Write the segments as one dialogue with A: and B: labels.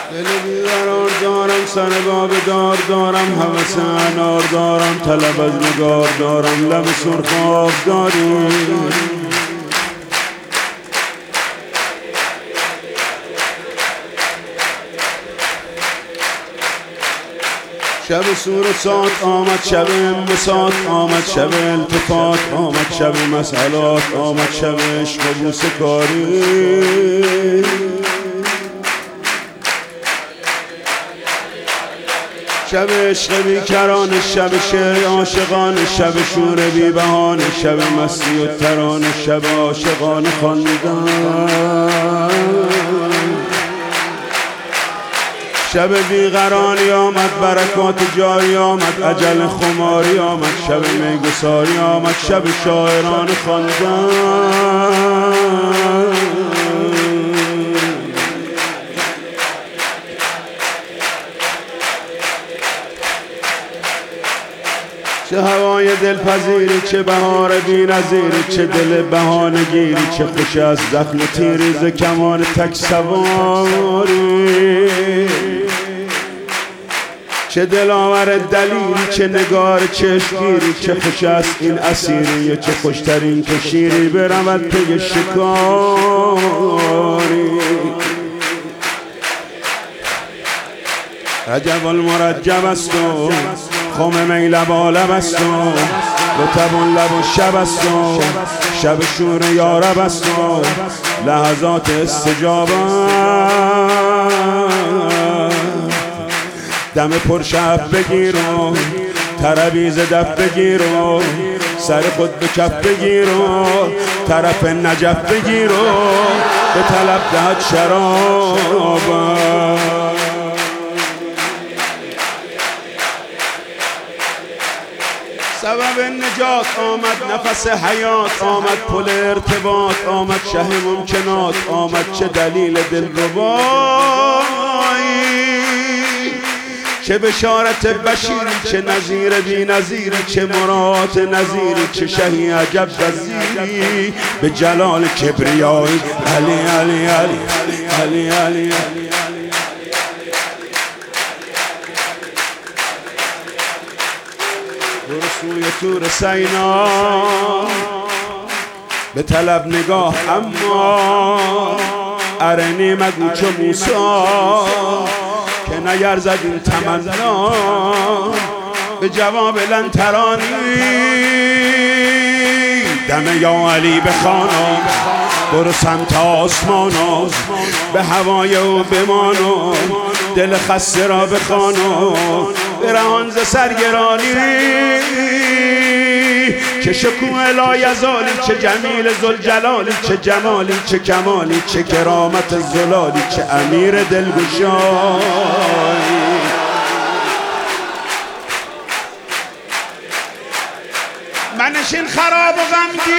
A: دل بیقرار دارم، سر باب دار دارم، هوس انار دارم، طلب از نگار دارم، لب سرخاب داری. شب سور و سات آمد، شب انبساط آمد، شب التفات آمد، شب مسئلات آمد، شب عشق و بوسه کاری. شب عشق بیکران، شب شعر عاشقان، شب شور بی بهانه، شب مستی و ترانه، شب عاشقان خواندن. شب بیقراری آمد، برکات جاری آمد، اجل خماری آمد، شب میگساری آمد، شب شاعران خواندن. چه هوای دلپذیری، چه بهار بی‌نظیری، چه دل بهانه‌گیری، چه خوش از زخم تیری ز کمان تک سواری. چه دلاور دلیری، چه نگار چشمگیری، چه خوش است این اسیری، چه خوشترین که شیری برود پی شکاری. رجب المرجب است و خم می لبالب است و رطب لب و شب است و شب شور یارب است و لحظات استجابت. دم پر شب بگیر و طربی ز دف بگیر و سر خود به کف بگیر و طرف نجف بگیر و به طلب دهد شرابت. سبب نجات آمد، نفس حیات آمد، پل ارتباط آمد، شه ممکنات آمد، چه دلیل دلربایی. چه بشارت بشیری، چه نظیر بی نظیری، چه مرات نظیری، چه شهی عجب وزیری به جلال کبریایی. علی علی علی علی علی علی. سوی تور سینا به طلب نگاه، اما ارنی مگو چو موسی که نیرزد این تمنا به جواب لن ترانی. دم یا علی بخوانا، برو سمت آسمانا، به هوای او بمانا، دل خسته را بخوانا، برهان ز سرگرانی. چه شکوه لایزالی، چه جمیل ذوالجلالی، چه جمالی، چه کمالی، چه کرامت زلالی، چه امیر دلگشایی. منشین خراب و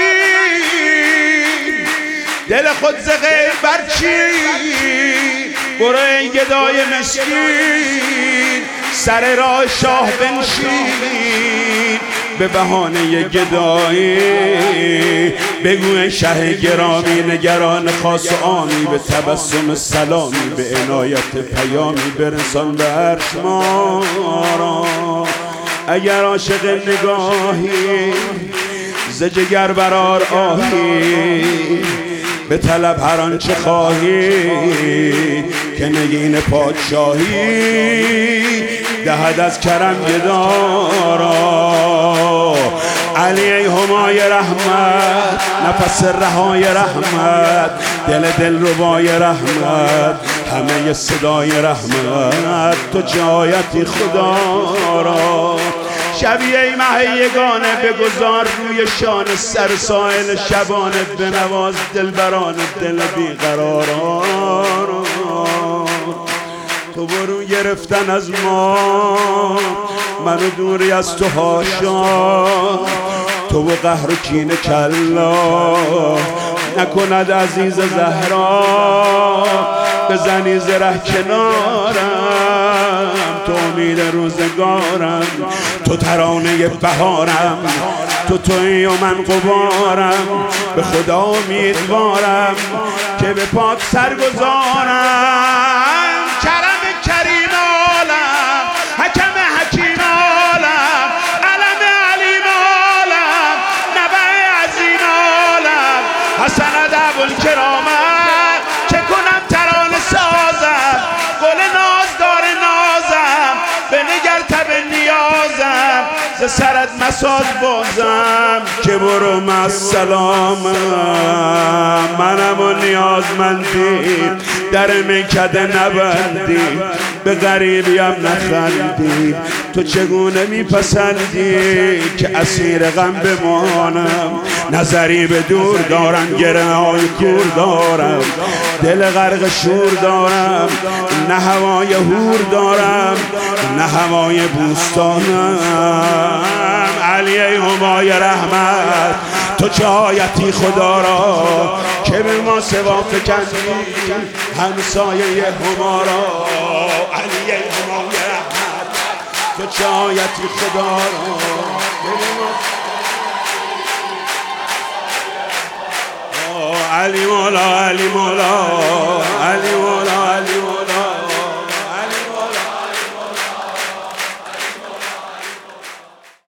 A: غمگین، دل خود ز غیر برچی، برو ای گدای مسکین، سر راه شاه بنشین، به بهانه گدایی بگو شه گرامی، نگران خاص و عامی، به تبسم سلامی، به عنایت پیامی برسان به عرش ما را. اگر عاشق نگاهی ز جگر برار آهی، به طلب هر آنچه خواهی که نگین پادشاهی دهد از کرم گدارا. علی ای همای رحمت، نفس رهای رحمت، دل ربای رحمت، همه صدای رحمت، تو جایتی خدا را. شبیه ای مه یگانه بگذار روی شان سر سایل شبانه، بنواز دلبران دل بیقراران. تو برو گرفتن از ما، منو دوری از تو هاشا، تو و قهر و کین کلا نکند عزیز زهرا، بزنی زره کنارم، تو امید روزگارم، تو ترانه بهارم، تو تویی و من غبارم، به خدا امیدوارم که به پاک سر گذارم. کرم سرت مساج بازم که برو مع السلام. منم و نیازمندی در میکده نبندی، به غریبیم نخندی. تو چگونه میپسندی که اسیر غم بمانم؟ نظری به دور دارم، گره های کور دارم، دل غرق شور دارم، نه هوای هور دارم نه هوای بوستانم. علی ای همای رحمت، تو چه آیتی خدا را که به ما سوا فکندی همسایه هما را. علی ای همای رحمت، تو چه آیتی خدا را که به ما علی مولا، علی مولا، علی مولا.